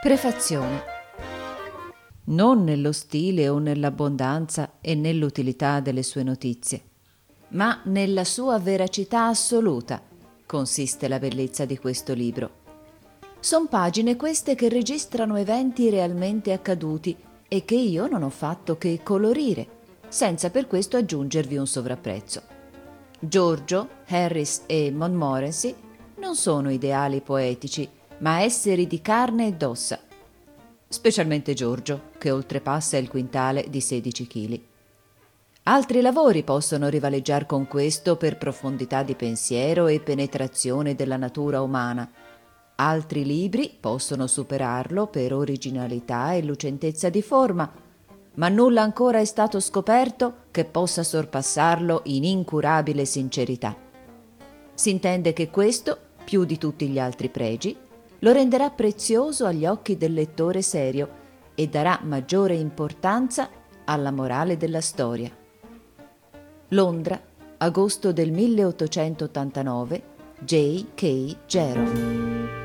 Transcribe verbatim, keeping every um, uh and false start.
Prefazione. Non nello stile o nell'abbondanza e nell'utilità delle sue notizie, ma nella sua veracità assoluta consiste la bellezza di questo libro. Son pagine queste che registrano eventi realmente accaduti e che io non ho fatto che colorire, senza per questo aggiungervi un sovrapprezzo. Giorgio, Harris e Montmorency non sono ideali poetici, ma esseri di carne ed ossa, specialmente Giorgio, che oltrepassa il quintale di sedici chili. Altri lavori possono rivaleggiar con questo per profondità di pensiero e penetrazione della natura umana. Altri libri possono superarlo per originalità e lucentezza di forma, ma nulla ancora è stato scoperto che possa sorpassarlo in incurabile sincerità. Si intende che questo, più di tutti gli altri pregi, lo renderà prezioso agli occhi del lettore serio e darà maggiore importanza alla morale della storia. Londra, agosto del milleottocentottantanove, J K. Jero.